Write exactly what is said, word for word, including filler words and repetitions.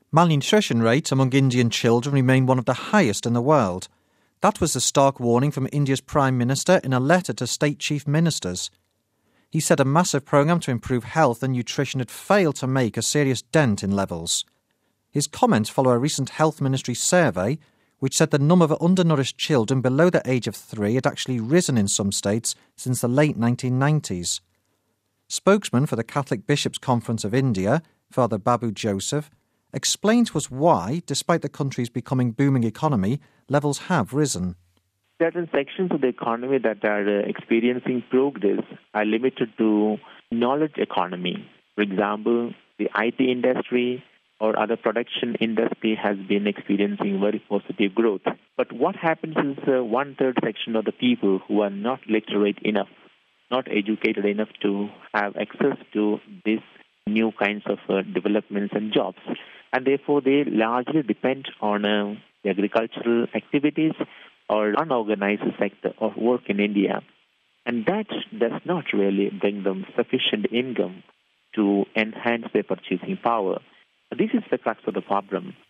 Malnutrition rates among Indian children remain one of the highest in the world. That was the stark warning from India's Prime Minister in a letter to state chief ministers. He said a massive programme to improve health and nutrition had failed to make a serious dent in levels. His comments follow a recent Health Ministry survey which said the number of undernourished children below the age of three had actually risen in some states since the late nineteen nineties. Spokesman for the Catholic Bishops' Conference of India, Father Babu Joseph, explained to us why, despite the country's becoming booming economy, levels have risen. Certain sections of the economy that are uh, experiencing progress are limited to knowledge economy. For example, the I T industry or other production industry has been experiencing very positive growth. But what happens is uh, one-third section of the people who are not literate enough, not educated enough to have access to these new kinds of uh, developments and jobs. And therefore, they largely depend on uh, the agricultural activities or unorganized sector of work in India. And that does not really bring them sufficient income to enhance their purchasing power. This is the crux of the problem.